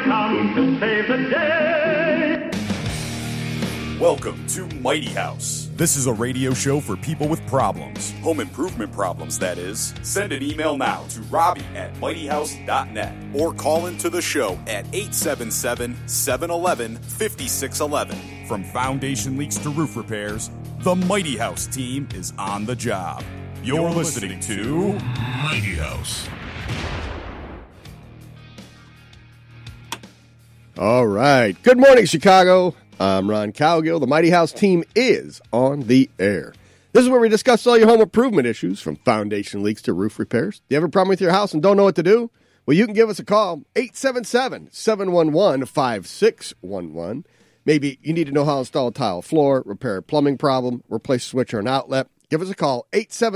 come to save the day. Welcome to Mighty House. This is a radio show for people with problems. Home improvement problems, that is. Send an email now to robbie@mightyhouse.net or call into the show at 877-711-5611. From foundation leaks to roof repairs, the Mighty House team is on the job. You're listening to Mighty House. All right. Good morning, Chicago. I'm Ron Cowgill. The Mighty House team is on the air. This is where we discuss all your home improvement issues, from foundation leaks to roof repairs. Do you have a problem with your house and don't know what to do? Well, you can give us a call, 877-711-5611. Maybe you need to know how to install a tile floor, repair a plumbing problem, replace a switch or an outlet. Give us a call,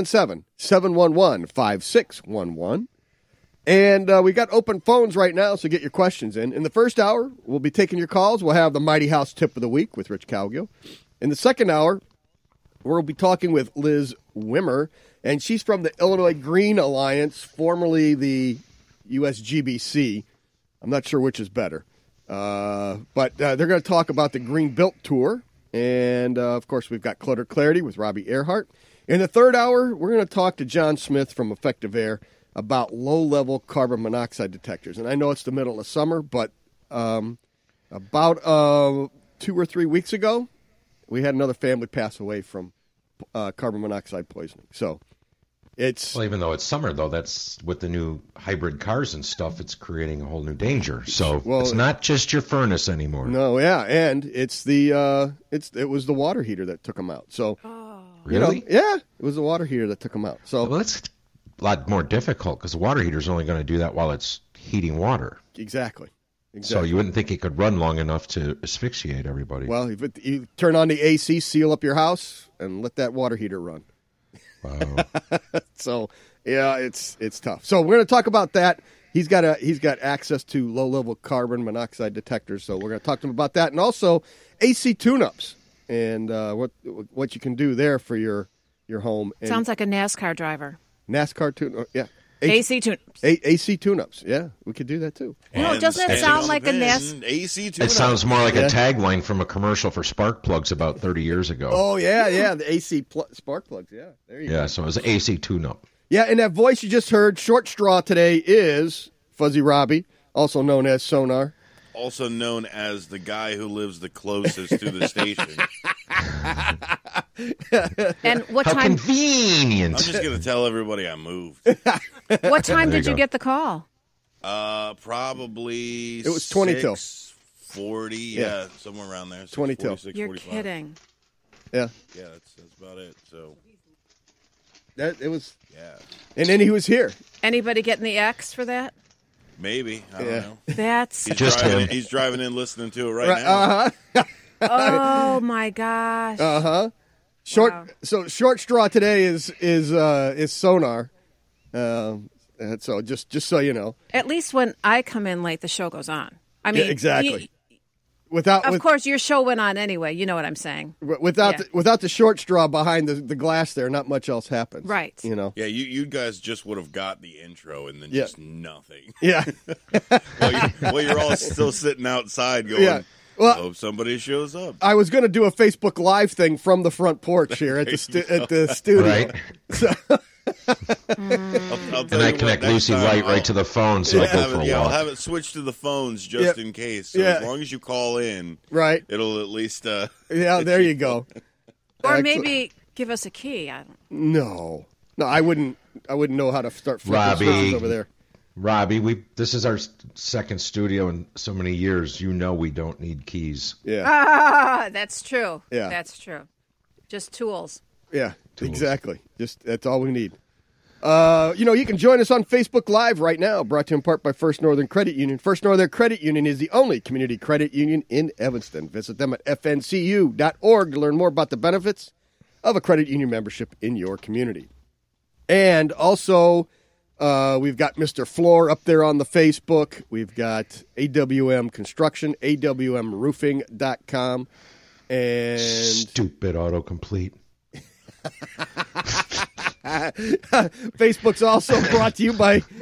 877-711-5611. And we got open phones right now, so get your questions in. In the first hour, we'll be taking your calls. We'll have the Mighty House Tip of the Week with Rich Cowgill. In the second hour, we'll be talking with Liz Wimmer, and she's from the Illinois Green Alliance, formerly the USGBC. I'm not sure which is better. But they're going to talk about the Green Built Tour. And, of course, we've got Clutter Clarity with Robbie Earhart. In the third hour, we're going to talk to John Smith from Effective Air about low-level carbon monoxide detectors. And I know it's the middle of summer, but about 2 or 3 weeks ago, we had another family pass away from carbon monoxide poisoning. So it's... Well, even though it's summer, though, that's with the new hybrid cars and stuff, it's creating a whole new danger. So it's not just your furnace anymore. No, yeah, and it's it was the water heater that took them out. So, Really? Yeah, it was the water heater that took them out. So, well, that's a lot more difficult because the water heater is only going to do that while it's heating water. Exactly. So you wouldn't think it could run long enough to asphyxiate everybody. Well, if you turn on the AC, seal up your house, and let that water heater run. Wow. So, yeah, it's tough. So we're going to talk about that. He's got access to low-level carbon monoxide detectors, so we're going to talk to him about that, and also AC tune-ups and what you can do there for your home. And sounds like a NASCAR driver. NASCAR tune, yeah. AC tune-ups. AC tune-ups, yeah. We could do that, too. No, doesn't it sound like a NASCAR? AC tune-ups. It sounds more like a tagline from a commercial for spark plugs about 30 years ago. Oh, yeah, the AC spark plugs, yeah. There you go. Yeah, so it was AC tune-up. Yeah, and that voice you just heard, short straw today, is Fuzzy Robbie, also known as Sonar. Also known as the guy who lives the closest to the station. And what How time? convenient. I'm just going to tell everybody I moved. What time There did you you go. get the call? It Probably was 20 till. 40, yeah, somewhere around there. 20 till. 6:40, You're 6:45. kidding. Yeah. Yeah, that's about it. So, It was, yeah, and then he was here. Anybody getting the X for that? maybe. I don't know. That's He's driving in listening to it right now. oh my gosh. So short straw today is Sonar. And so just so you know. At least when I come in late, the show goes on. I mean, Yeah, exactly. Of course, your show went on anyway. You know what I'm saying. Without the short straw behind the glass there, not much else happens. Right. You know. Yeah, you guys just would have got the intro and then Yeah. just nothing. Yeah. While you're all still sitting outside going, Yeah. Well, hope somebody shows up. I was going to do a Facebook Live thing from the front porch here at the studio. Right. So, I'll And tell I you connect what, next Lucy time right to the phone so I go for a I'll walk. have it switched to the phones just in case. So Yeah. as long as you call in, right. it'll at least... Yeah, there you go. Or Excellent. maybe give us a key. I don't. No, I wouldn't know how to start flipping Robbie. switches over there. Robbie, this is our second studio in so many years. You know we don't need keys. Yeah. Ah, that's true. Yeah. That's true. Just tools. Yeah, exactly. That's all we need. You can join us on Facebook Live right now, brought to you in part by First Northern Credit Union. First Northern Credit Union is the only community credit union in Evanston. Visit them at fncu.org to learn more about the benefits of a credit union membership in your community. And also, we've got Mr. Floor up there on the Facebook. We've got AWM Construction, AWMRoofing.com. And Stupid autocomplete. Facebook's also brought to you by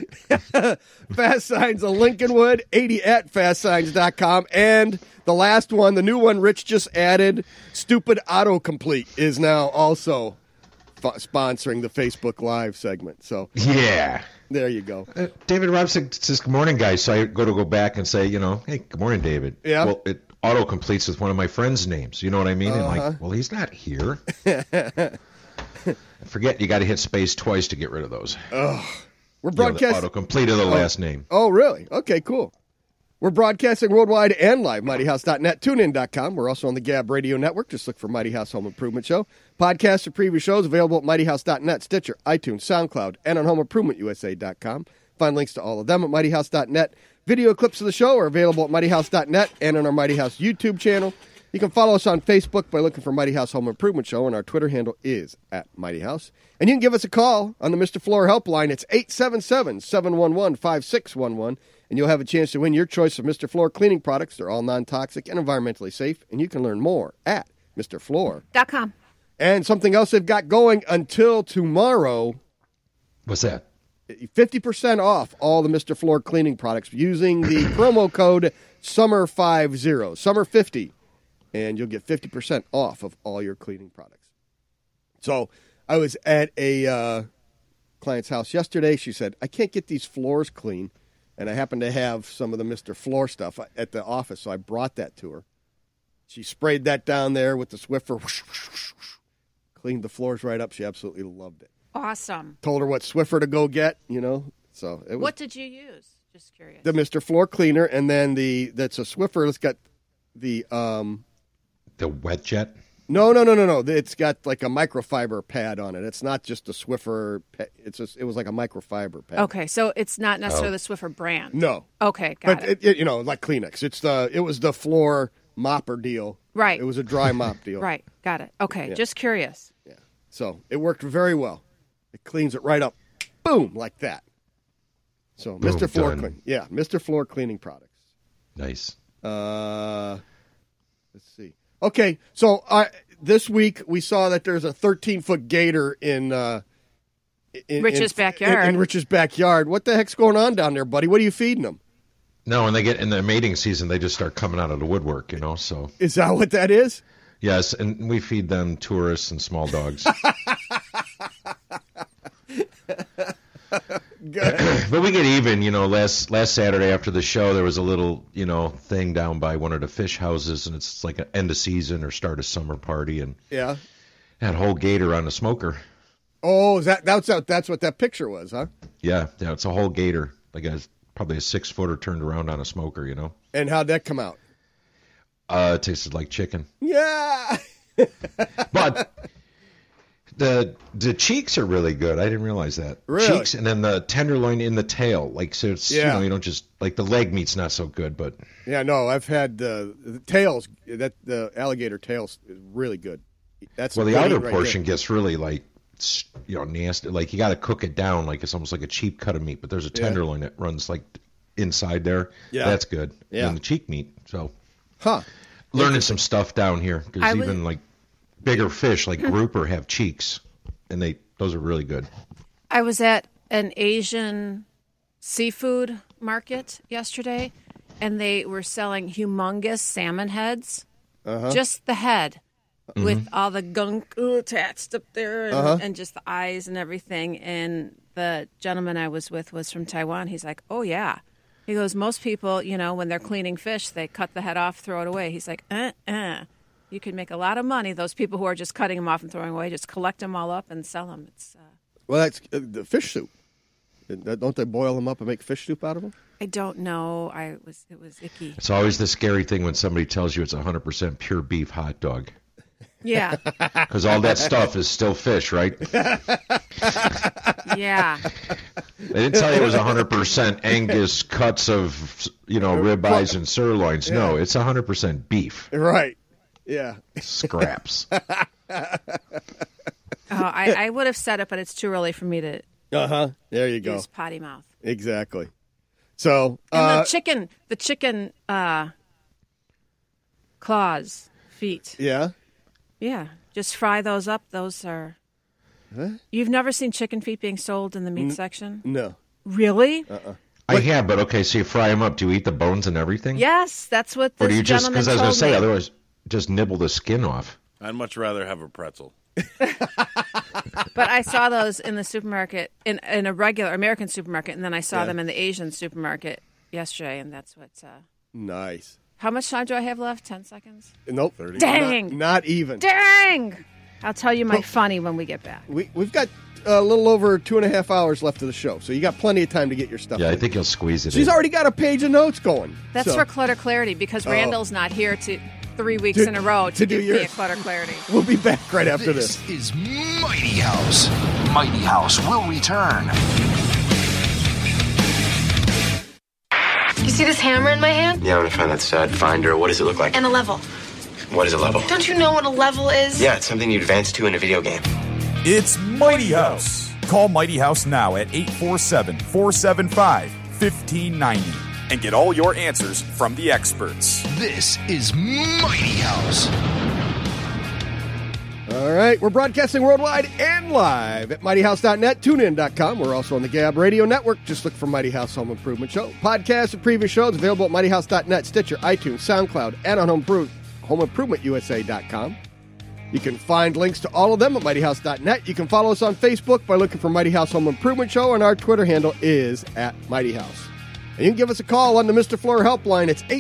Fast Signs of Lincolnwood, 80 at fastsigns.com. And the last one, the new one Rich just added, Stupid Autocomplete, is now also sponsoring the Facebook Live segment. So yeah. There you go. David Robson says, good morning, guys. So I go back and say, hey, good morning, David. Yeah. Well, it auto-completes with one of my friends' names. You know what I mean? And like, well, he's not here. Forget, you got to hit space twice to get rid of those. We're broadcasting. Auto-complete of the last name. Oh, really? Okay, cool. We're broadcasting worldwide and live, MightyHouse.net, TuneIn.com. We're also on the Gab Radio Network. Just look for Mighty House Home Improvement Show. Podcasts of previous shows available at MightyHouse.net, Stitcher, iTunes, SoundCloud, and on HomeImprovementUSA.com. Find links to all of them at MightyHouse.net. Video clips of the show are available at MightyHouse.net and on our Mighty House YouTube channel. You can follow us on Facebook by looking for Mighty House Home Improvement Show, and our Twitter handle is at Mighty House. And you can give us a call on the Mr. Floor helpline. It's 877-711-5611. And you'll have a chance to win your choice of Mr. Floor cleaning products. They're all non-toxic and environmentally safe. And you can learn more at MrFloor.com. And something else they've got going until tomorrow. What's that? 50% off all the Mr. Floor cleaning products using the promo code SUMMER50, SUMMER50. And you'll get 50% off of all your cleaning products. So I was at a client's house yesterday. She said, I can't get these floors clean. And I happened to have some of the Mr. Floor stuff at the office, so I brought that to her. She sprayed that down there with the Swiffer, cleaned the floors right up. She absolutely loved it. Awesome. Told her what Swiffer to go get, So it was, what did you use? Just curious. The Mr. Floor cleaner, and then that's a Swiffer. It's got the wet jet. No. It's got like a microfiber pad on it. It's not just a Swiffer. It was like a microfiber pad. Okay, so it's not necessarily the Swiffer brand. No. Okay, got it. But like Kleenex. It was the floor mopper deal. Right. It was a dry mop deal. Right. Got it. Okay, just curious. Yeah. So it worked very well. It cleans it right up. Boom, like that. So Boom, Mr. Floor done. Clean. Yeah, Mr. Floor cleaning products. Nice. Let's see. Okay, so this week we saw that there's a 13-foot gator in Rich's backyard. In Rich's backyard. What the heck's going on down there, buddy? What are you feeding them? No, when they get in their mating season, they just start coming out of the woodwork, so. Is that what that is? Yes, and we feed them tourists and small dogs. But we get even, last Saturday after the show, there was a little, thing down by one of the fish houses, and it's like an end of season or start of summer party, and yeah, that whole gator on the smoker. Oh, that's what that picture was, huh? Yeah, it's a whole gator, like probably a 6-footer turned around on a smoker, And how'd that come out? It tasted like chicken. Yeah. But the cheeks are really good. I didn't realize that. Really? Cheeks and then the tenderloin in the tail. Like, so it's, you don't just, like the leg meat's not so good, but. Yeah, no, I've had the tails, the alligator tails is really good. That's well, the outer portion gets really like, nasty. Like, you got to cook it down. Like, it's almost like a cheap cut of meat, but there's a tenderloin that runs like inside there. Yeah. That's good. Yeah. And the cheek meat. So. Huh. Learning some stuff down here. Because even like bigger fish like grouper have cheeks, and those are really good. I was at an Asian seafood market yesterday, and they were selling humongous salmon heads, just the head, with all the gunk attached up there, and just the eyes and everything. And the gentleman I was with was from Taiwan. He's like, "Oh yeah." He goes, most people, when they're cleaning fish, they cut the head off, throw it away. He's like, You can make a lot of money. Those people who are just cutting them off and throwing away, just collect them all up and sell them. It's well, that's the fish soup. Don't they boil them up and make fish soup out of them? I don't know. It was icky. It's always the scary thing when somebody tells you it's 100% pure beef hot dog. Yeah. Because all that stuff is still fish, right? Yeah. They didn't tell you it was 100% Angus cuts of, ribeyes and sirloins. No, it's 100% beef. Right. Yeah. Scraps. I would have said it, but it's too early for me to There you go. use potty mouth. Exactly. So and the chicken claws, feet. Yeah. Yeah. Just fry those up. Those are. Huh? You've never seen chicken feet being sold in the meat section? No. Really? I have, but okay, so you fry them up. Do you eat the bones and everything? Yes, that's what Or this do you just, gentleman because I was going told to say, me. otherwise, just nibble the skin off. I'd much rather have a pretzel. But I saw those in the supermarket, in a regular American supermarket, and then I saw them in the Asian supermarket yesterday, and that's what... Nice. How much time do I have left? 10 seconds? Nope. Dang! Not even. Dang! I'll tell you my funny when we get back. We've got a little over 2.5 hours left of the show, so you got plenty of time to get your stuff. Yeah, in. I think you'll squeeze it She's in. already got a page of notes going. That's so for Clutter Clarity, because Randall's not here 3 weeks in a row to do give your- me a Clutter Clarity. We'll be back right after this. This is Mighty House. Mighty House will return. You see this hammer in my hand? Yeah, I want to find that stud finder. What does it look like? And a level. What is a level? Don't you know what a level is? Yeah, it's something you advance to in a video game. It's Mighty House. Call Mighty House now at 847-475-1590 and get all your answers from the experts. This is Mighty House. All right, we're broadcasting worldwide and live at mightyhouse.net, tunein.com. We're also on the Gab Radio Network. Just look for Mighty House Home Improvement Show. Podcasts of previous shows available at mightyhouse.net, Stitcher, iTunes, SoundCloud, and on homeimprovementusa.com. You can find links to all of them at mightyhouse.net. You can follow us on Facebook by looking for Mighty House Home Improvement Show, and our Twitter handle is @MightyHouse. And you can give us a call on the Mr. Floor helpline. It's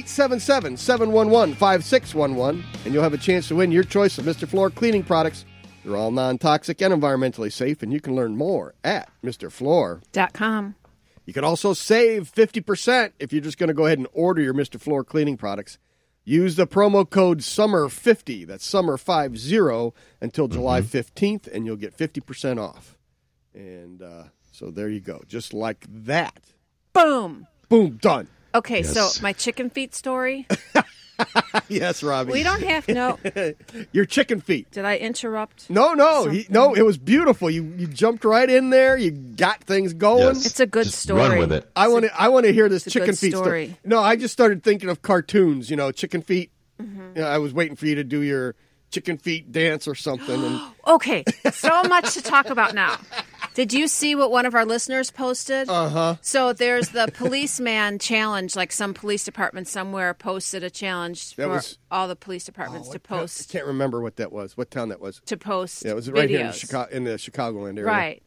877-711-5611, and you'll have a chance to win your choice of Mr. Floor cleaning products. They're all non-toxic and environmentally safe, and you can learn more at MrFloor.com. You can also save 50% if you're just going to go ahead and order your Mr. Floor cleaning products. Use the promo code SUMMER50, that's SUMMER50, until July 15th, and you'll get 50% off. And so there you go, just like that. Boom. Boom, done. Okay, Yes. so my chicken feet story. Yes, Robbie. We don't have no. Your chicken feet. Did I interrupt? No, Something? no, it was beautiful. You jumped right in there. You got things going. Yes. It's a good Just story. Run with it. I want to hear this it's a chicken good feet story. No, I just started thinking of cartoons. Chicken feet. You know, I was waiting for you to do your chicken feet dance or something. And Okay, so much to talk about now. Did you see what one of our listeners posted? Uh-huh. So there's the policeman challenge, like some police department somewhere posted a challenge That for was- all the police departments to I post can't remember what that was. What town that was? to post Yeah, it was videos. right here in the Chicagoland area. Right.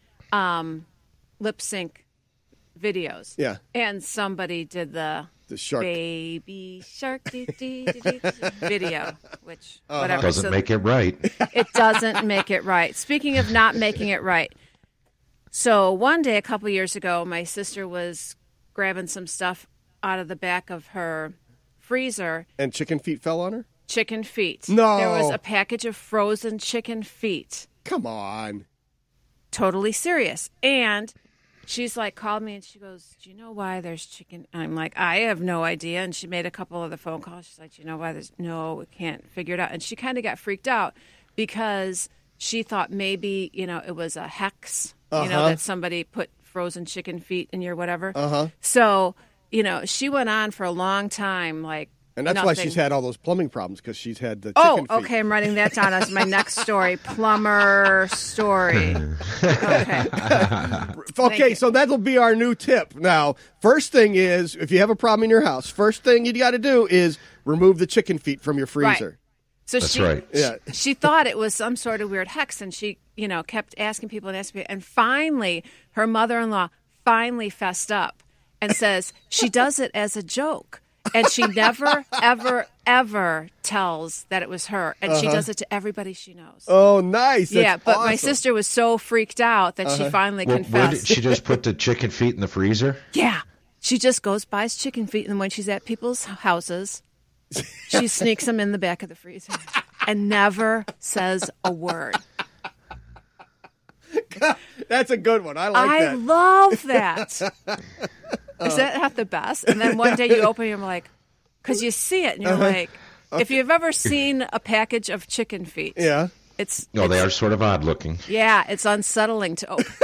Lip sync videos. Yeah. And somebody did the shark. baby shark video, which whatever. Doesn't So make it right. it doesn't make it right. Speaking of not making it right. So one day a couple years ago, my sister was grabbing some stuff out of the back of her freezer. And chicken feet fell on her? Chicken feet. No. There was a package of frozen chicken feet. Come on. Totally serious. And she's like, called me and she goes, do you know why there's chicken? And I'm like, I have no idea. And she made a couple of the phone calls. She's like, do you know why there's no, we can't figure it out. And she kind of got freaked out because she thought maybe, it was a hex, that somebody put frozen chicken feet in your whatever. So, she went on for a long time, like, And that's why nothing. she's had all those plumbing problems, because she's had the chicken feet. Okay. I'm writing that down as my next story. Plumber story. Okay. Okay, you. so that'll be our new tip. Now, first thing is, if you have a problem in your house, first thing you got to do is remove the chicken feet from your freezer. Right. So That's she, right. Yeah. she thought it was some sort of weird hex, and she, kept asking people, and finally, her mother-in-law finally fessed up and says she does it as a joke, and she never, ever, ever tells that it was her, and she does it to everybody she knows. Oh, nice. That's yeah, but my awesome. sister was so freaked out that she finally Well, where confessed. did she just put the chicken feet in the freezer? Yeah. She just goes, buys chicken feet, and when she's at people's houses, she sneaks them in the back of the freezer and never says a word. That's a good one. I like I that. love that. Is that not the best? And then one day you open it and you're like, because you see it and you're like, if you've ever seen a package of chicken feet, Yeah. it's No, they are sort of odd looking. yeah, it's unsettling to open.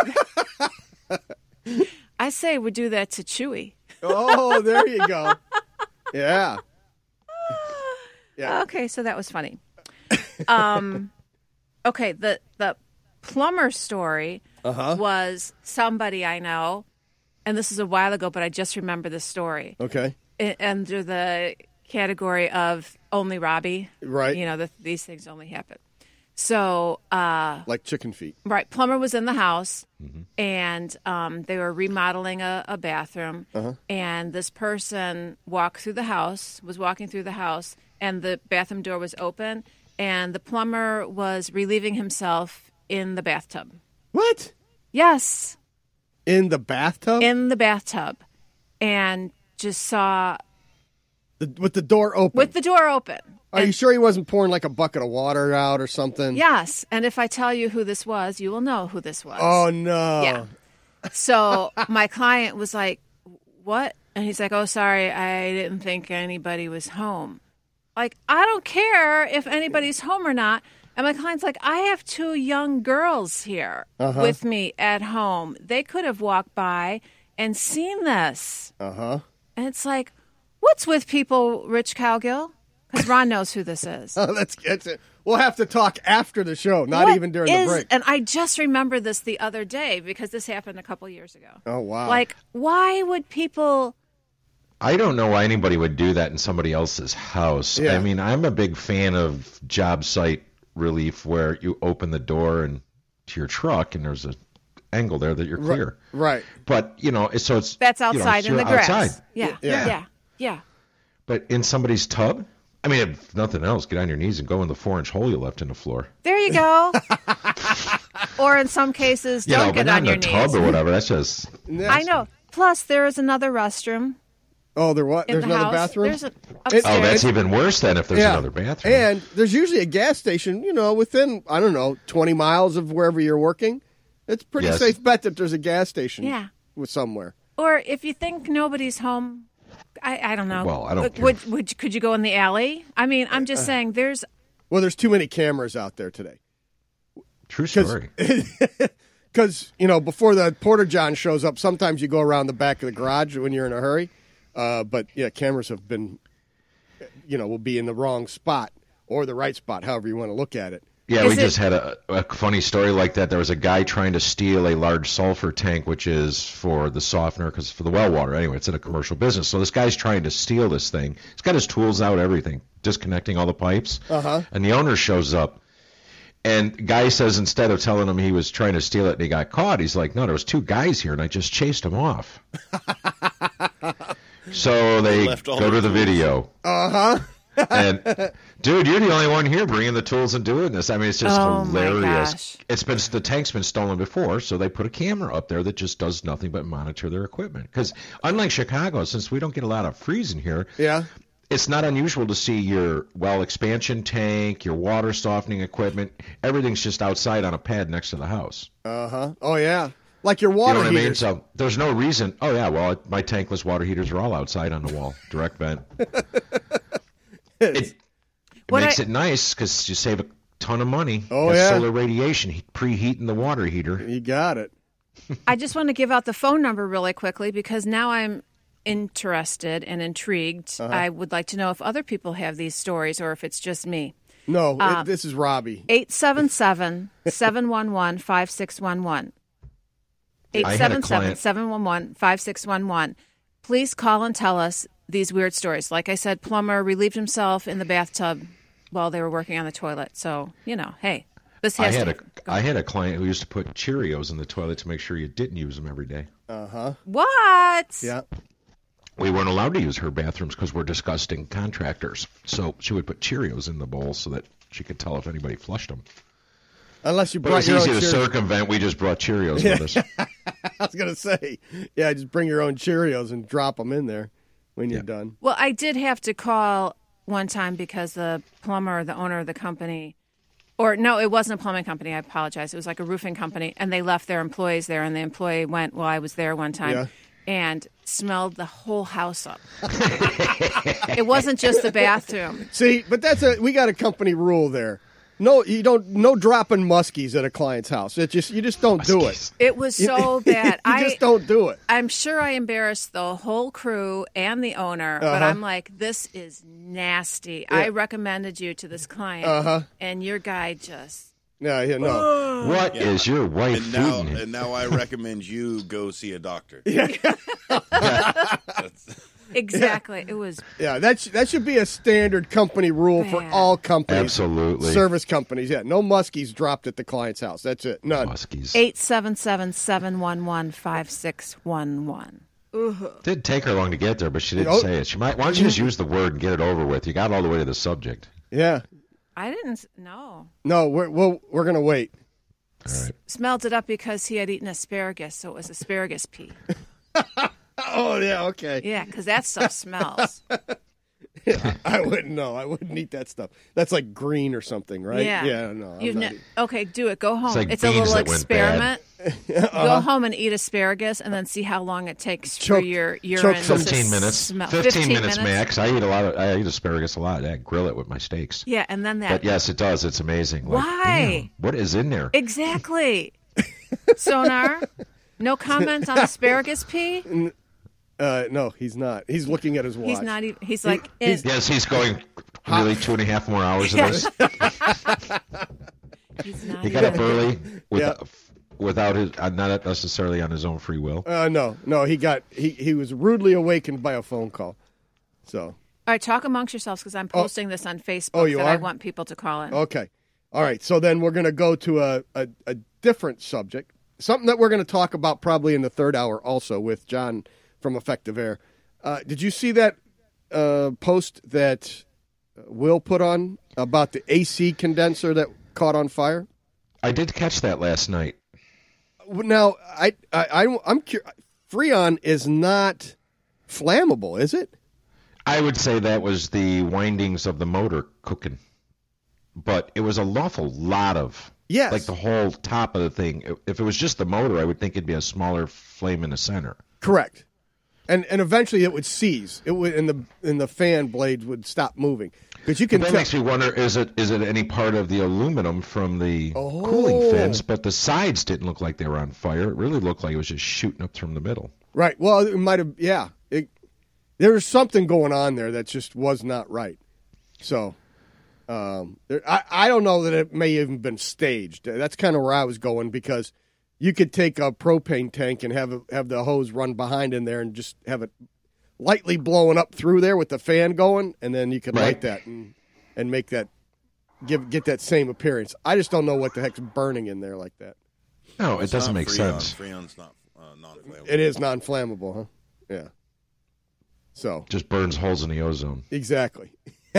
I say we do that to Chewy. Oh, there you go. Yeah. Yeah. Okay, so that was funny. Okay, the plumber story was somebody I know, and this is a while ago, but I just remember the story. Okay. Under the category of only Robbie. Right. You know, these things only happen. So, like chicken feet. Right. Plumber was in the house, Mm-hmm. and they were remodeling a bathroom. Uh-huh. And this person was walking through the house, and the bathroom door was open, and the plumber was relieving himself in the bathtub. What? Yes. In the bathtub? In the bathtub. And just saw... with the door open? With the door open. Are you sure he wasn't pouring like a bucket of water out or something? Yes. And if I tell you who this was, you will know who this was. Oh, no. Yeah. So my client was like, what? And he's like, oh, sorry, I didn't think anybody was home. Like, I don't care if anybody's home or not. And my client's like, I have 2 young girls here with me at home. They could have walked by and seen this. Uh-huh. And it's like, what's with people, Rich Cowgill? Because Ron knows who this is. Oh, that's it. We'll have to talk after the show, not even during the break. And I just remember this the other day because this happened a couple years ago. Oh, wow. Like, why would people... I don't know why anybody would do that in somebody else's house. Yeah. I mean, I'm a big fan of job site relief where you open the door and to your truck and there's an angle there that you're clear. Right. But, you know, so it's... That's outside in the grass. Outside. Yeah. But in somebody's tub? I mean, if nothing else, get on your knees and go in the 4-inch hole you left in the floor. There you go. Or in some cases, don't get on your knees. But not in a tub or whatever. That's just... I know. Plus, there is another restroom. Oh, there's another house. bathroom? There's upstairs. Oh, that's even worse then if there's another bathroom. And there's usually a gas station, within, 20 miles of wherever you're working. It's pretty safe bet that there's a gas station with somewhere. Or if you think nobody's home, I don't know. Well, I don't care. Could you go in the alley? I mean, I'm just saying there's... Well, there's too many cameras out there today. True story. Because, before the Porter John shows up, sometimes you go around the back of the garage when you're in a hurry. But, cameras have been, will be in the wrong spot or the right spot, however you want to look at it. Yeah, we just had a funny story like that. There was a guy trying to steal a large sulfur tank, which is for the softener, because for the well water. Anyway, it's in a commercial business. So this guy's trying to steal this thing. He's got his tools out, everything, disconnecting all the pipes. Uh-huh. And the owner shows up. And the guy says instead of telling him he was trying to steal it and he got caught, he's like, no, there was 2 guys here, and I just chased them off. So they go to the video. Uh-huh. And, dude, you're the only one here bringing the tools and doing this. I mean, it's just hilarious. The tank's been stolen before, so they put a camera up there that just does nothing but monitor their equipment. Because unlike Chicago, since we don't get a lot of freezing here, it's not unusual to see your well expansion tank, your water softening equipment. Everything's just outside on a pad next to the house. Uh-huh. Oh, yeah. Like your water heaters. You know what I mean? So there's no reason. Oh, yeah, well, my tankless water heaters are all outside on the wall, direct vent. It makes it nice because you save a ton of money. Oh, yeah. Solar radiation, preheating the water heater. You got it. I just want to give out the phone number really quickly because now I'm interested and intrigued. Uh-huh. I would like to know if other people have these stories or if it's just me. No, this is Robbie. 877-711-5611. 877-711-5611. Please call and tell us these weird stories. Like I said, plumber relieved himself in the bathtub while they were working on the toilet. So, hey, this has I had a client who used to put Cheerios in the toilet to make sure you didn't use them every day. Uh-huh. What? Yeah. We weren't allowed to use her bathrooms because we're disgusting contractors. So she would put Cheerios in the bowl so that she could tell if anybody flushed them. Unless you but brought it's your easy own to Cheerios. circumvent. We just brought Cheerios with us. I was going to say, just bring your own Cheerios and drop them in there when you're done. Well, I did have to call one time because the plumber, the owner of the company, or no, it wasn't a plumbing company. I apologize. It was like a roofing company, and they left their employees there, and the employee went, well, I was there one time, and smelled the whole house up. It wasn't just the bathroom. See, but we got a company rule there. No, no dropping muskies at a client's house. You just don't do it. It was so bad. You just don't do it. I'm sure I embarrassed the whole crew and the owner, but I'm like, this is nasty. I recommended you to this client, and your guy just No, no. What is your wife feeding you? And now I recommend you go see a doctor. Exactly. It was. Yeah, that should be a standard company rule for all companies. Absolutely. Service companies. Yeah, no muskies dropped at the client's house. That's it. None. Muskies. 877-711-5611. Didn't take her long to get there, but she didn't say it. Why don't you just use the word and get it over with? You got all the way to the subject. Yeah. I didn't. No. No, we're gonna wait. All right. Smelled it up because he had eaten asparagus, so it was asparagus pee. Oh yeah, okay. Yeah, because that stuff smells. Yeah, I wouldn't know. I wouldn't eat that stuff. That's like green or something, right? Yeah. No. Okay, do it. Go home. It's like a little beans that went experiment. Go home and eat asparagus, and then see how long it takes for your urine to 15 minutes. smell. 15 minutes max. I eat asparagus a lot. I grill it with my steaks. Yeah, and then that. But yes, it does. It's amazing. Why? Damn, what is in there? Exactly. Sonar. No comment on asparagus pee. No, he's not. He's looking at his watch. He's not even. He's like. He's going really 2.5 more hours of this. He's not. He got up early without his, not necessarily on his own free will. No. He was rudely awakened by a phone call. So. All right, talk amongst yourselves because I'm posting this on Facebook. Oh, you are? I want people to call in. Okay. All right. So then we're going to go to a different subject, something that we're going to talk about probably in the third hour also with John from Effective Air. Did you see that post that Will put on about the AC condenser that caught on fire? I did catch that last night. Now, I'm curious. Freon is not flammable, is it? I would say that was the windings of the motor cooking. But it was an awful lot of, like the whole top of the thing. If it was just the motor, I would think it'd be a smaller flame in the center. Correct. And eventually it would seize. It would, and the fan blades would stop moving. Because you can. That makes me wonder: is it any part of the aluminum from the cooling fins? But the sides didn't look like they were on fire. It really looked like it was just shooting up from the middle. Right. Well, it might have. Yeah. There was something going on there that just was not right. So, I don't know that it may have even been staged. That's kind of where I was going because. You could take a propane tank and have the hose run behind in there and just have it lightly blowing up through there with the fan going, and then you could light that and make that get that same appearance. I just don't know what the heck's burning in there like that. No, it doesn't make sense. Freon's not non-flammable. It is non-flammable, huh? Yeah. So just burns holes in the ozone. Exactly.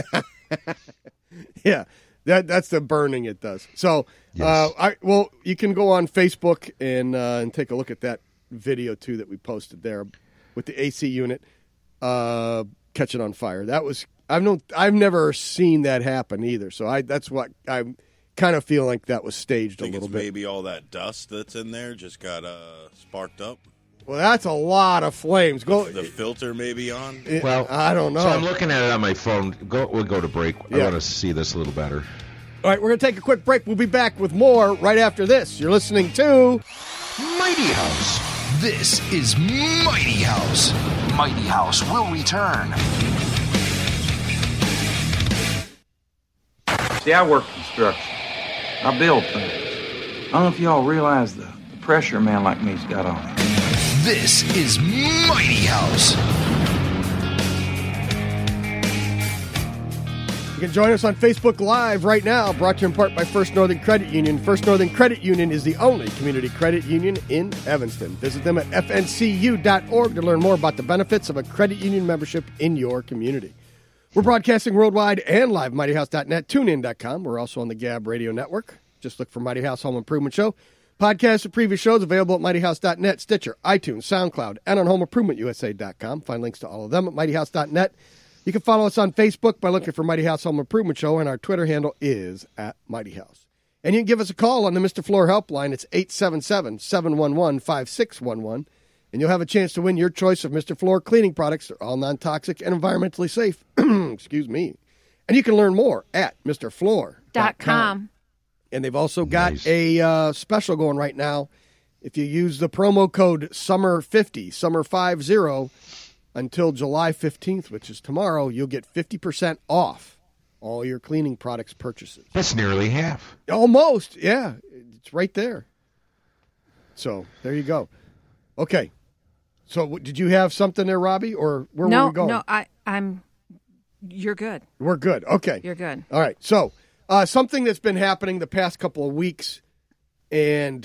Yeah. That's the burning it does. So, yes. You can go on Facebook and take a look at that video too that we posted there with the AC unit catching on fire. That was I've never seen that happen either. So that's what I kind of feel like that was staged a little bit. Maybe all that dust that's in there just got sparked up. Well, that's a lot of flames. The filter may be on. Well, I don't know. So I'm looking at it on my phone. We'll go to break. I want to see this a little better. All right, we're going to take a quick break. We'll be back with more right after this. You're listening to Mighty House. This is Mighty House. Mighty House will return. See, I work construction. I build things. I don't know if y'all realize the pressure a man like me's got on him. This is Mighty House. You can join us on Facebook Live right now, brought to you in part by First Northern Credit Union. First Northern Credit Union is the only community credit union in Evanston. Visit them at fncu.org to learn more about the benefits of a credit union membership in your community. We're broadcasting worldwide and live, mightyhouse.net, tunein.com. We're also on the Gab Radio Network. Just look for Mighty House Home Improvement Show. Podcasts of previous shows available at mightyhouse.net, Stitcher, iTunes, SoundCloud, and on homeimprovementusa.com. Find links to all of them at mightyhouse.net. You can follow us on Facebook by looking for Mighty House Home Improvement Show, and our Twitter handle is @MightyHouse. And you can give us a call on the Mr. Floor helpline. It's 877-711-5611, and you'll have a chance to win your choice of Mr. Floor cleaning products. They're all non-toxic and environmentally safe. Excuse me. And you can learn more at MrFloor.com. And they've also got a special going right now. If you use the promo code SUMMER50, SUMMER50, until July 15th, which is tomorrow, you'll get 50% off all your cleaning products purchases. That's nearly half. Almost, yeah. It's right there. So there you go. Okay. So did you have something there, Robbie, or where were we going? No, I'm. You're good. We're good. Okay. You're good. All right. So something that's been happening the past couple of weeks, and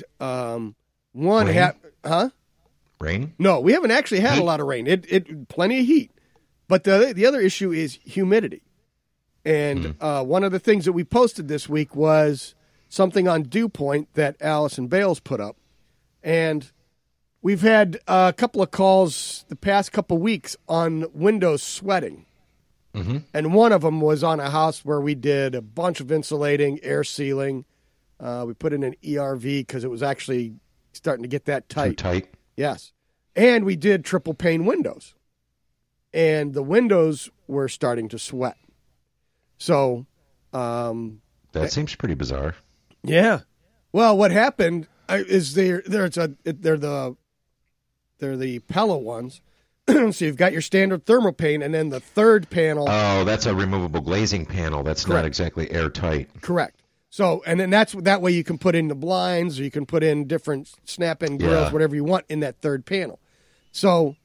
Rain? No, we haven't actually had a lot of rain. It plenty of heat, but the other issue is humidity. And one of the things that we posted this week was something on Dew Point that Allison Bales put up, and we've had a couple of calls the past couple of weeks on windows sweating. Mm-hmm. And one of them was on a house where we did a bunch of insulating, air sealing. We put in an ERV because it was actually starting to get that tight. Too tight. Yes. And we did triple pane windows. And the windows were starting to sweat. So that seems pretty bizarre. Yeah. Well, what happened is they're the Pella ones. So you've got your standard thermal pane, and then the third panel. Oh, that's a removable glazing panel. That's Correct. Not exactly airtight. Correct. So, and then that way you can put in the blinds, or you can put in different snap-in grills, whatever you want in that third panel. So,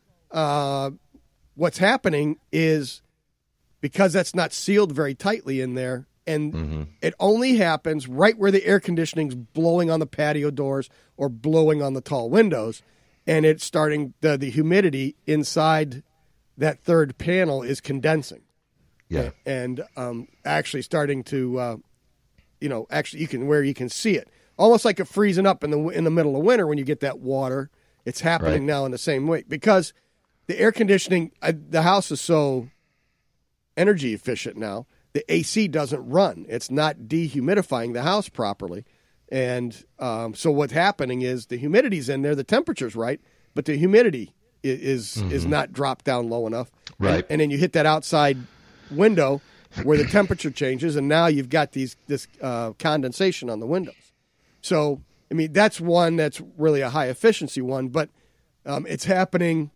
what's happening is because that's not sealed very tightly in there, and it only happens right where the air conditioning's blowing on the patio doors or blowing on the tall windows. And it's starting, the humidity inside that third panel is condensing. Yeah. And actually starting to, actually you can see it. Almost like it freezing up in the middle of winter when you get that water. It's happening now in the same way. Because the air conditioning, the house is so energy efficient now, the AC doesn't run. It's not dehumidifying the house properly. And so what's happening is the humidity's in there, the temperature's right, but the humidity is not dropped down low enough. Right. And then you hit that outside window where the temperature changes, and now you've got this condensation on the windows. So, I mean, that's one that's really a high efficiency one, but it's happening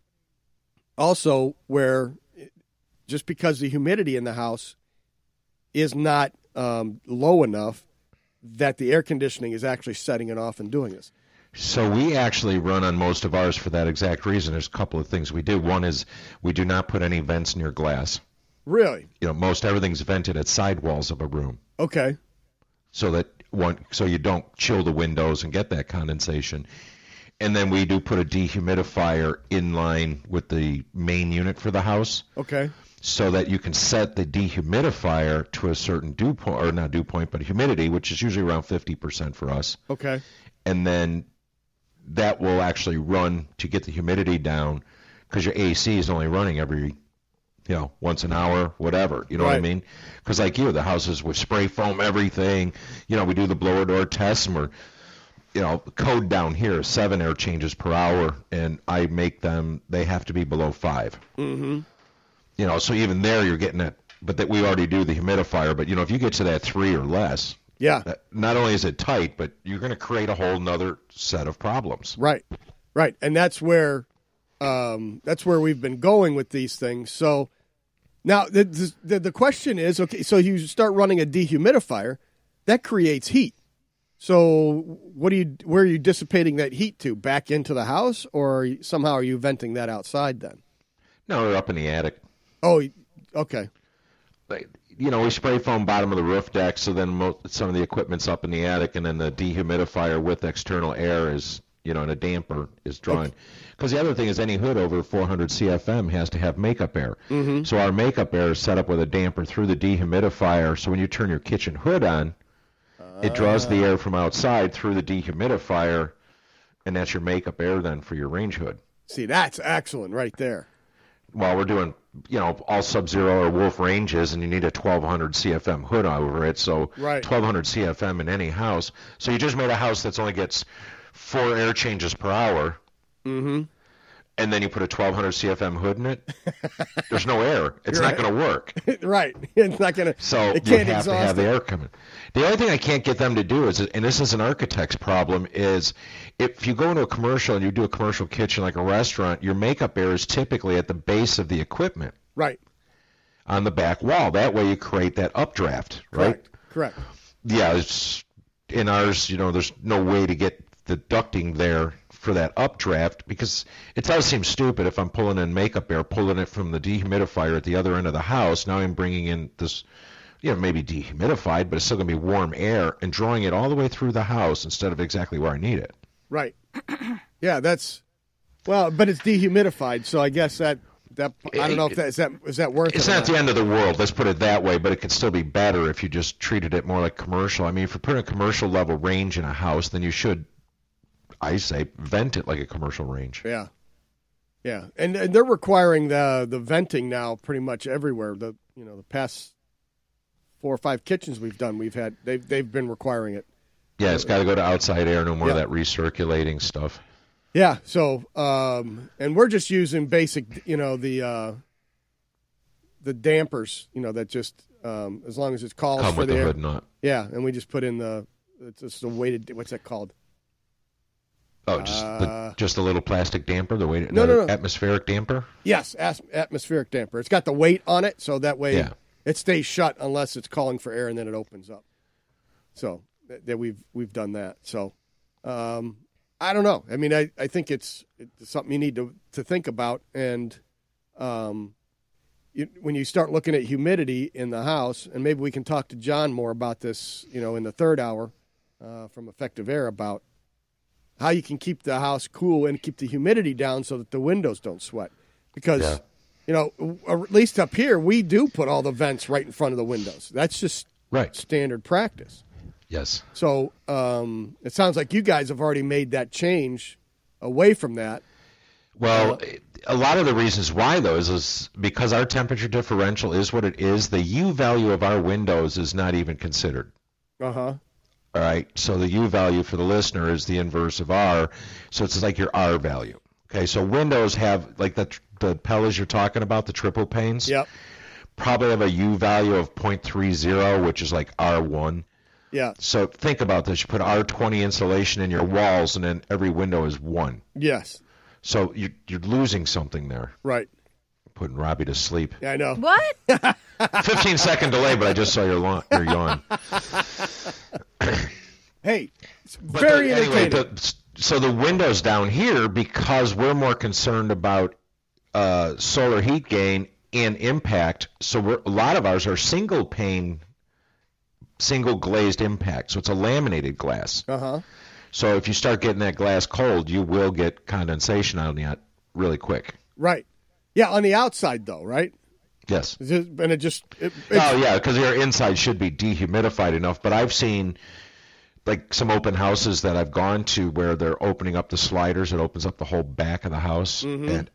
also where just because the humidity in the house is not low enough, that the air conditioning is actually setting it off and doing this. So we actually run on most of ours for that exact reason. There's a couple of things we do. One is we do not put any vents near glass. Really? Most everything's vented at sidewalls of a room. Okay. So you don't chill the windows and get that condensation. And then we do put a dehumidifier in line with the main unit for the house. Okay. So that you can set the dehumidifier to a certain dew point, or not dew point, but humidity, which is usually around 50% for us. Okay. And then that will actually run to get the humidity down, because your AC is only running every, once an hour, whatever. You know what I mean? Because like the houses with spray foam, everything. We do the blower door tests, and we're, code down here is 7 air changes per hour, and I make them, they have to be below 5. Mm-hmm. So even there you're getting it, but that we already do the humidifier. But, if you get to that 3 or less, not only is it tight, but you're going to create a whole nother set of problems. Right. And that's where we've been going with these things. So now the question is, okay, so you start running a dehumidifier, that creates heat. So where are you dissipating that heat to? Back into the house, or somehow are you venting that outside then? No, we're up in the attic. Oh, okay. We spray foam bottom of the roof deck, so then some of the equipment's up in the attic, and then the dehumidifier with external air is, and a damper is drawn. Because the other thing is any hood over 400 CFM has to have makeup air. Mm-hmm. So our makeup air is set up with a damper through the dehumidifier, so when you turn your kitchen hood on, it draws the air from outside through the dehumidifier, and that's your makeup air then for your range hood. See, that's excellent right there. Well, we're doing, all Sub-Zero or Wolf ranges, and you need a 1,200 CFM hood over it. So 1,200 CFM in any house. So you just made a house that only gets 4 air changes per hour. Mm-hmm. And then you put a 1,200 CFM hood in it. There's no air. It's not going to work. Right. It's not going to. So it you can't have to have the air coming. The only thing I can't get them to do is, and this is an architect's problem, is if you go into a commercial and you do a commercial kitchen like a restaurant, your makeup air is typically at the base of the equipment. Right. on the back wall. That way you create that updraft, right? Correct. Yeah, it's in ours, there's no way to get the ducting there for that updraft, because it does seem stupid if I'm pulling in makeup air, pulling it from the dehumidifier at the other end of the house. Now I'm bringing in this, maybe dehumidified, but it's still going to be warm air, and drawing it all the way through the house instead of exactly where I need it. Right. Yeah, but it's dehumidified, so I guess that I don't know if is that worth it? It's not the end of the world, let's put it that way, but it could still be better if you just treated it more like commercial. I mean, if you're putting a commercial level range in a house, then you should, I say, vent it like a commercial range. Yeah. Yeah. And they're requiring the venting now pretty much everywhere. The past 4 or 5 kitchens we've done, they've been requiring it. Yeah, it's got to go to outside air, no more of that recirculating stuff. Yeah, so and we're just using basic, the dampers, that just as long as it's calls come for with the air. Hood nut. Yeah, and we just put in it's the weighted, what's that called? Oh, just a little plastic damper, the weight. No. Atmospheric damper. Yes, atmospheric damper. It's got the weight on it, so that way it stays shut unless it's calling for air, and then it opens up. So that we've done that. So. I don't know. I mean, I think it's something you need to think about. And when you start looking at humidity in the house, and maybe we can talk to John more about this, in the third hour from Effective Air, about how you can keep the house cool and keep the humidity down so that the windows don't sweat. Because, at least up here, we do put all the vents right in front of the windows. That's just standard practice. Yes. So it sounds like you guys have already made that change away from that. Well, a lot of the reasons why, though, is because our temperature differential is what it is. The U value of our windows is not even considered. Uh-huh. All right. So the U value for the listener is the inverse of R. So it's like your R value. Okay. So windows have, like the Pellas you're talking about, the triple panes. Yep. Probably have a U value of 0.30, which is like R1. Yeah. So think about this. You put R20 insulation in your walls, and then every window is 1. Yes. So you're losing something there. Right. Putting Robbie to sleep. Yeah, I know. What? 15-second delay, but I just saw your yawn. Hey, it's very entertaining. So the windows down here, because we're more concerned about solar heat gain and impact, so a lot of ours are single glazed impact, so it's a laminated glass. Uh-huh. So if you start getting that glass cold, you will get condensation on that really quick. Right. Yeah, on the outside, though, right? Yes. And it just... Oh, yeah, because your inside should be dehumidified enough, but I've seen like some open houses that I've gone to where they're opening up the sliders. It opens up the whole back of the house, and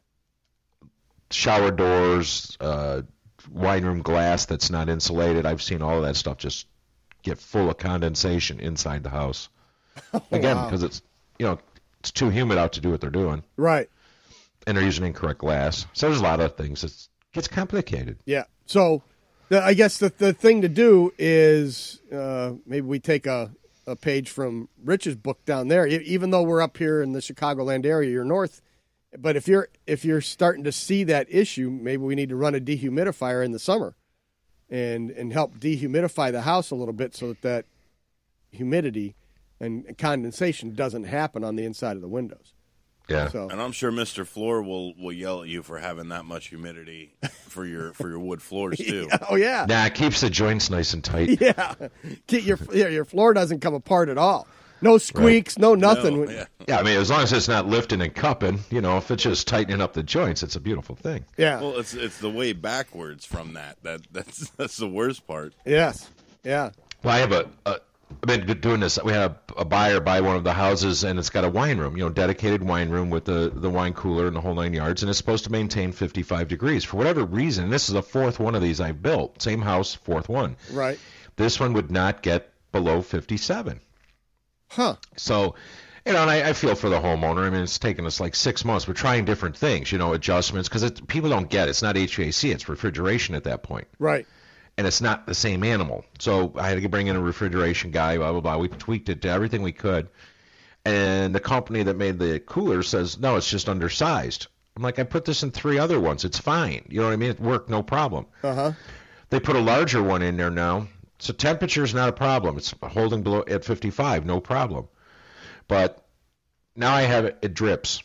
shower doors, wine room glass that's not insulated. I've seen all of that stuff just get full of condensation inside the house. Again, because it's it's too humid out to do what they're doing. Right. And they're using incorrect glass. So there's a lot of things. It gets complicated. Yeah. So I guess the thing to do is maybe we take a page from Rich's book down there. Even though we're up here in the Chicagoland area, you're north. But if you're starting to see that issue, maybe we need to run a dehumidifier in the summer and help dehumidify the house a little bit so that humidity and condensation doesn't happen on the inside of the windows. Yeah. So. And I'm sure Mr. Floor will yell at you for having that much humidity for your wood floors too. Oh yeah. Nah, it keeps the joints nice and tight. Yeah. Your floor doesn't come apart at all. No squeaks, no nothing. No, yeah, I mean, as long as it's not lifting and cupping, if it's just tightening up the joints, it's a beautiful thing. Yeah. Well, it's the way backwards from that's the worst part. Yes. Yeah. Well, I have I've been doing this. We had a buyer buy one of the houses, and it's got a wine room, dedicated wine room with the wine cooler and the whole 9 yards, and it's supposed to maintain 55 degrees. For whatever reason, this is the fourth one of these I've built. Same house, fourth one. Right. This one would not get below 57. Huh. So, and I feel for the homeowner. I mean, it's taken us like 6 months. We're trying different things, adjustments, because people don't get it. It's not HVAC. It's refrigeration at that point. Right. And it's not the same animal. So I had to bring in a refrigeration guy, blah, blah, blah. We tweaked it to everything we could. And the company that made the cooler says, no, it's just undersized. I'm like, I put this in 3 other ones. It's fine. You know what I mean? It worked, no problem. Uh-huh. They put a larger one in there now. So temperature is not a problem. It's holding below at 55, no problem. But now I have it drips.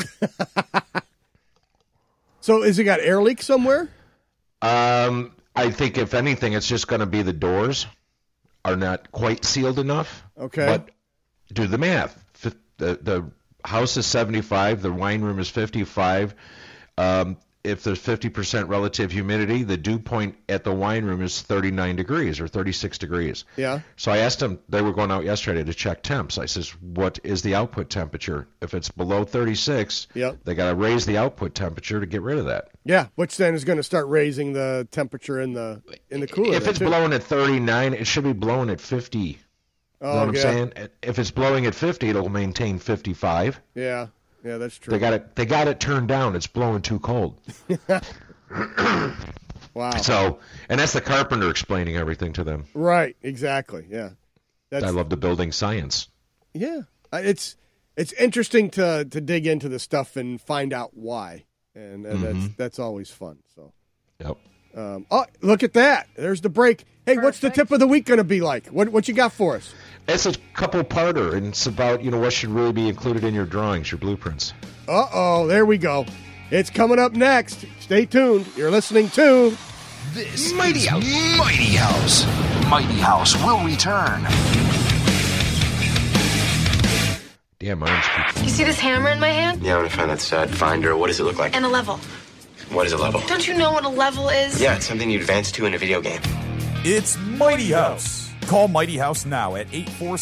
So is it got air leak somewhere? I think if anything, it's just going to be the doors are not quite sealed enough. Okay. But do the math. The house is 75. The wine room is 55. If there's 50% relative humidity, the dew point at the wine room is 39 degrees or 36 degrees. Yeah. So I asked them, they were going out yesterday to check temps. I says, what is the output temperature? If it's below 36, they got to raise the output temperature to get rid of that. Yeah, which then is going to start raising the temperature in the cooler. If it's blowing at 39, it should be blowing at 50. You know what I'm saying? If it's blowing at 50, it'll maintain 55. Yeah. Yeah, that's true. They got it turned down. It's blowing too cold. Wow. So, and that's the carpenter explaining everything to them. Right. Exactly. Yeah. I love the building science. Yeah. It's interesting to dig into the stuff and find out why, and that's always fun. So. Yep. Oh, look at that! There's the break. Hey, what's the tip of the week going to be like? What you got for us? It's a couple-parter, and it's about what should really be included in your drawings, your blueprints. Uh-oh, there we go. It's coming up next. Stay tuned. You're listening to This Mighty House. Mighty House. Mighty House will return. Damn, arms keep... You see this hammer in my hand? Yeah, I want to find that stud finder. What does it look like? And a level. What is a level? Don't you know what a level is? Yeah, it's something you advance to in a video game. It's Mighty House. Call Mighty House now at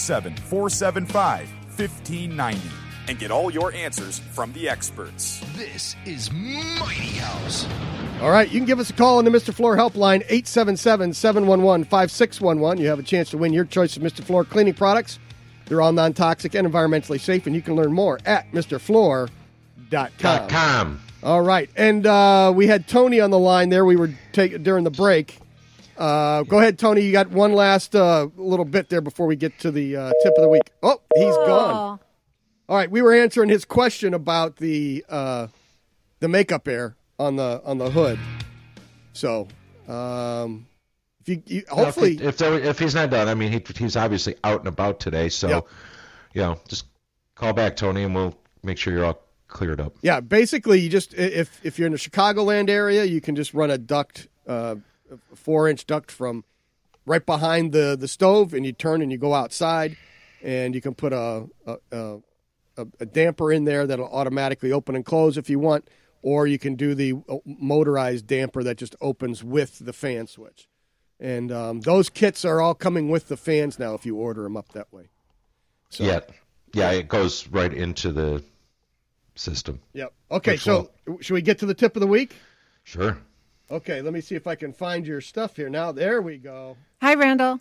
847-475-1590 and get all your answers from the experts. This is Mighty House. All right, you can give us a call on the Mr. Floor helpline, 877-711-5611. You have a chance to win your choice of Mr. Floor cleaning products. They're all non-toxic and environmentally safe, and you can learn more at MrFloor.com. All right, and we had Tony on the line there. We were during the break. Go ahead, Tony. You got one last little bit there before we get to the tip of the week. Oh, he's gone. All right, we were answering his question about the makeup air on the hood. So, if you hopefully if he's not done, I mean he's obviously out and about today. So, just call back, Tony, and we'll make sure you're all cleared up. Yeah, basically, you just if you're in the Chicagoland area, you can just run a duct, a 4-inch duct from right behind the stove, and you turn and you go outside, and you can put a damper in there that'll automatically open and close if you want, or you can do the motorized damper that just opens with the fan switch. And those kits are all coming with the fans now if you order them up that way. So, yeah, it goes right into the system. Yep. Okay, so should we get to the tip of the week? Sure. Okay, let me see if I can find your stuff here now. There we go. Hi, Randall.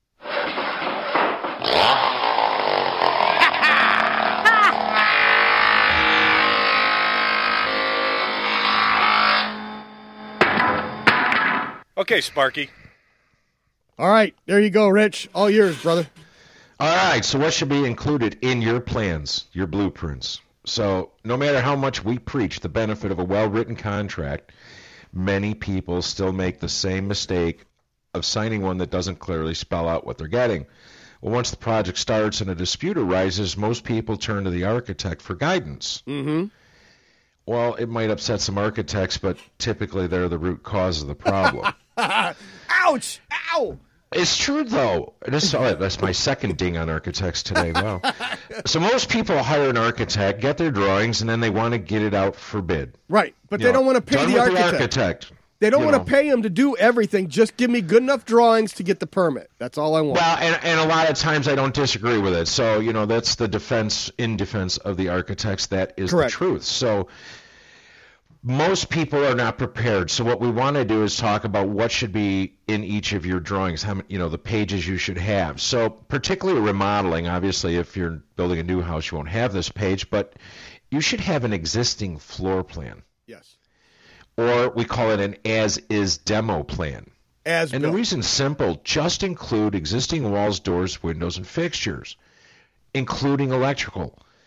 Okay, Sparky. All right, there you go, Rich. All yours, brother. All right, so what should be included in your plans, your blueprints? So no matter how much we preach the benefit of a well-written contract, many people still make the same mistake of signing one that doesn't clearly spell out what they're getting. Well, once the project starts and a dispute arises, most people turn to the architect for guidance. Mm-hmm. Well, it might upset some architects, but typically they're the root cause of the problem. Ouch! Ow! It's true, though. That's my second ding on architects today. Wow. So most people hire an architect, get their drawings, and then they want to get it out for bid. Right, but they don't want to pay the architect. They don't want to pay him to do everything. Just give me good enough drawings to get the permit. That's all I want. Well, and a lot of times I don't disagree with it. So, that's the defense of the architects. That is correct. The truth. So most people are not prepared. So what we want to do is talk about what should be in each of your drawings, how the pages you should have. So particularly remodeling, obviously, if you're building a new house, you won't have this page, but you should have an existing floor plan. Yes. Or we call it an as-is demo plan. And the reason's simple. Just include existing walls, doors, windows, and fixtures, including electrical.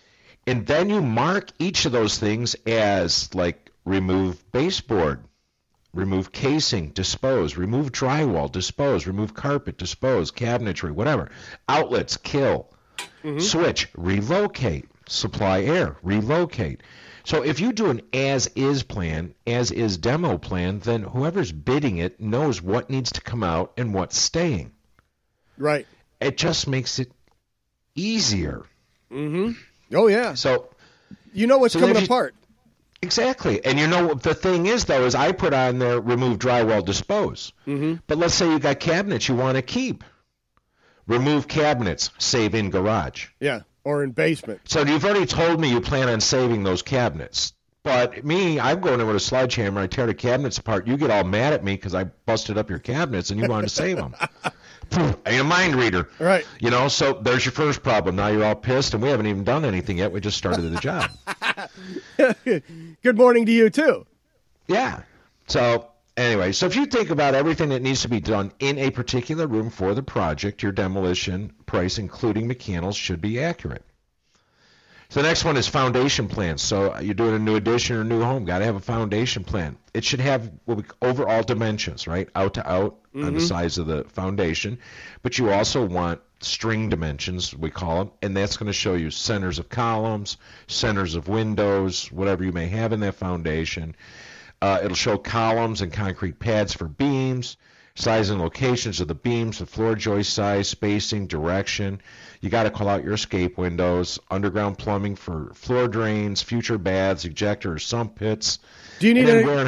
And then you mark each of those things as like remove baseboard, remove casing, dispose, remove drywall, dispose, remove carpet, dispose, cabinetry, whatever. Outlets, kill. Switch, relocate. Supply air, relocate. So if you do an as-is plan, as-is demo plan, then whoever's bidding it knows what needs to come out and what's staying. Right. It just makes it easier. Oh, yeah. So you know what's coming apart. Exactly. And you know what the thing is, though, is I put on there remove drywall, dispose. But let's say you got cabinets you want to keep. Remove cabinets, save in garage. Yeah, or in basement. So you've already told me you plan on saving those cabinets. But me, I'm going in with a sledgehammer. I tear the cabinets apart. You get all mad at me because I busted up your cabinets and you wanted to save them. I ain't a mind reader. Right. You know, so there's your first problem. Now you're all pissed, and we haven't even done anything yet. We just started the job. Good morning to you, too. Yeah. So anyway, so if you think about everything that needs to be done in a particular room for the project, your demolition price, including mechanicals, should be accurate. So the next one is foundation plans. So you're doing a new addition or a new home, got to have a foundation plan. It should have overall dimensions, right? Out to out on the size of the foundation. But you also want string dimensions, we call them, and that's going to show you centers of columns, centers of windows, whatever you may have in that foundation. It'll show columns and concrete pads for beams, size and locations of the beams, the floor joist size, spacing, direction. You got to call out your escape windows, underground plumbing for floor drains, future baths, ejectors, sump pits. Do you need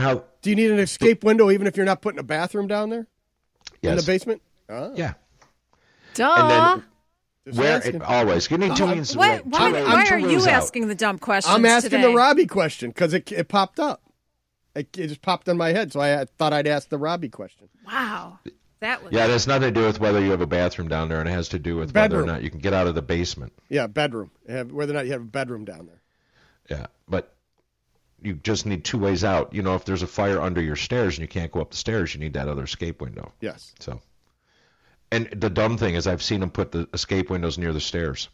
an escape window even if you're not putting a bathroom down there? Yes. In the basement? Oh. Yeah. Duh. And then always. You need two means. Why are you asking the dumb questions I'm asking today? the Robbie question because it popped up. It just popped in my head, so I thought I'd ask the Robbie question. Wow. That was... Yeah, it has nothing to do with whether you have a bathroom down there, and it has to do with whether or not you can get out of the basement. Yeah, bedroom. Whether or not you have a bedroom down there. Yeah, but you just need two ways out. You know, if there's a fire under your stairs and you can't go up the stairs, you need that other escape window. Yes. So, and the dumb thing is I've seen them put the escape windows near the stairs.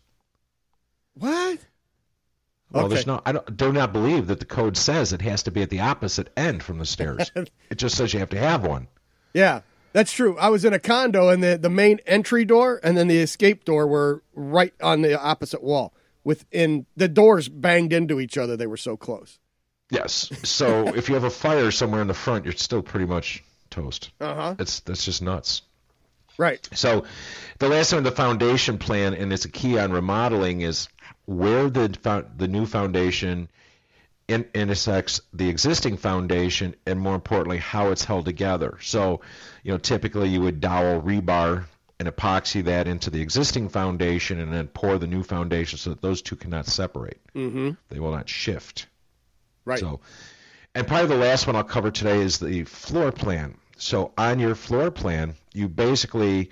What? Well, I do not believe that the code says it has to be at the opposite end from the stairs. It just says you have to have one. Yeah, that's true. I was in a condo, and the main entry door and then the escape door were right on the opposite wall. Within the doors banged into each other. They were so close. Yes. So if you have a fire somewhere in the front, you're still pretty much toast. Uh-huh. That's just nuts. Right. So the last one, the foundation plan, and it's a key on remodeling, is where the new foundation intersects the existing foundation, and more importantly, how it's held together. So, typically you would dowel rebar and epoxy that into the existing foundation and then pour the new foundation so that those two cannot separate. They will not shift. Right. So, and probably the last one I'll cover today is the floor plan. So on your floor plan, you basically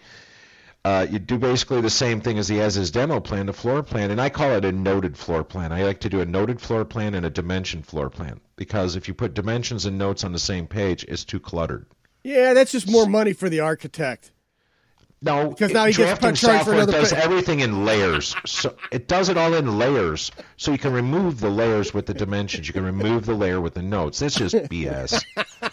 do the same thing as the as-is demo plan, the floor plan, and I call it a noted floor plan. I like to do a noted floor plan and a dimension floor plan because if you put dimensions and notes on the same page, it's too cluttered. Yeah, that's just more money for the architect. No, because now he gets charged for another. It does everything in layers. So it does it all in layers. So you can remove the layers with the dimensions. You can remove the layer with the notes. That's just BS.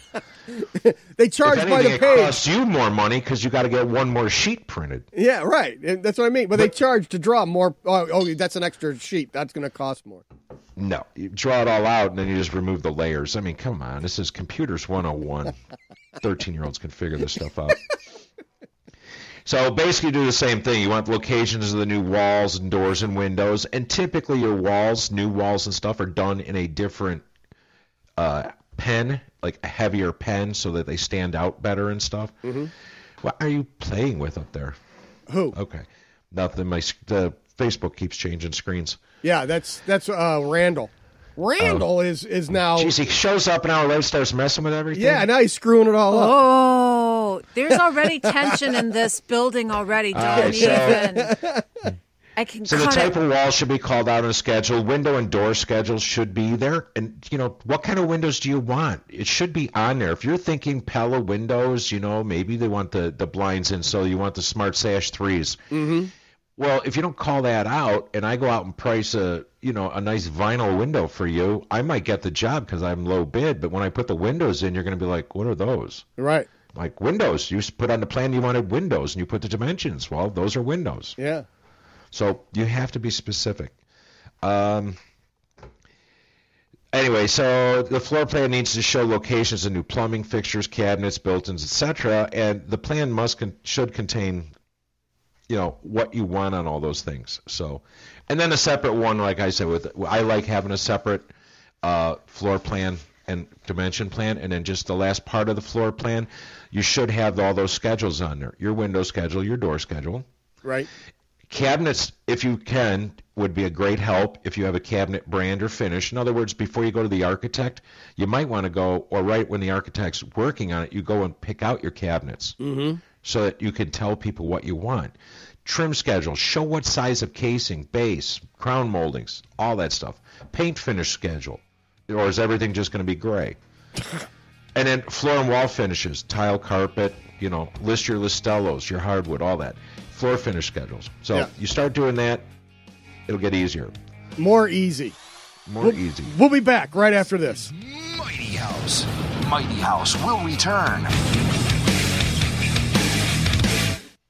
They charge by the page. It costs you more money because you got to get one more sheet printed. Yeah, right. That's what I mean. But they charge to draw more. Oh, that's an extra sheet. That's going to cost more. No, you draw it all out and then you just remove the layers. I mean, come on. This is Computers 101. 13-year-olds can figure this stuff out. So basically do the same thing. You want the locations of the new walls and doors and windows. And typically your new walls and stuff are done in a different pen, like a heavier pen so that they stand out better and stuff. What are you playing with up there? Who? Okay. Nothing. The Facebook keeps changing screens. Yeah, that's Randall. Randall is now... Jeez, he shows up an hour later, starts messing with everything. Yeah, now he's screwing it all up. Oh, there's already tension in this building already. Don't even... I can so the type of wall should be called out on a schedule. Window and door schedules should be there. And, what kind of windows do you want? It should be on there. If you're thinking Pella windows, maybe they want the blinds in, so you want the Smart Sash 3s. Well, if you don't call that out, and I go out and price a a nice vinyl window for you, I might get the job because I'm low bid. But when I put the windows in, you're going to be like, what are those? Right. Like windows. You put on the plan you wanted windows, and you put the dimensions. Well, those are windows. Yeah. So you have to be specific. Anyway, so the floor plan needs to show locations of new plumbing fixtures, cabinets, built-ins, etc. And the plan should contain, what you want on all those things. So, and then a separate one, like I said, I like having a separate floor plan and dimension plan, and then just the last part of the floor plan, you should have all those schedules on there. Your window schedule, your door schedule. Right. Cabinets, if you can, would be a great help if you have a cabinet brand or finish. In other words, before you go to the architect, you might want to go, or right when the architect's working on it, you go and pick out your cabinets so that you can tell people what you want. Trim schedule, show what size of casing, base, crown moldings, all that stuff. Paint finish schedule, or is everything just going to be gray? And then floor and wall finishes, tile, carpet, list your Listellos, your hardwood, all that. Floor finish schedules. So you start doing that, it'll get easier. More easy. Easy. We'll be back right after this. Mighty House. Mighty House will return.